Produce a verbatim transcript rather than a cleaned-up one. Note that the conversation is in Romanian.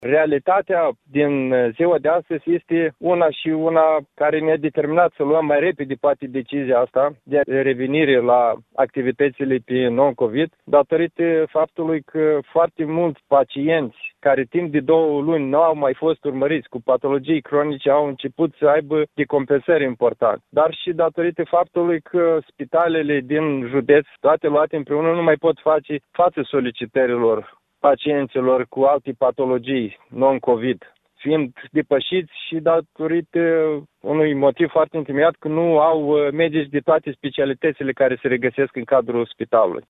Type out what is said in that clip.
Realitatea din ziua de astăzi este una și una care ne-a determinat să luăm mai repede poate decizia asta de revenire la activitățile pe non-COVID, datorită faptului că foarte mulți pacienți care timp de două luni nu au mai fost urmăriți cu patologii cronice au început să aibă decompensări importante, dar și datorită faptului că spitalele din județ, toate luate împreună, nu mai pot face față solicitărilor pacienților cu alte patologii non-COVID, fiind depășiți și datorită unui motiv foarte întemeiat că nu au medici de toate specialitățile care se regăsesc în cadrul spitalului.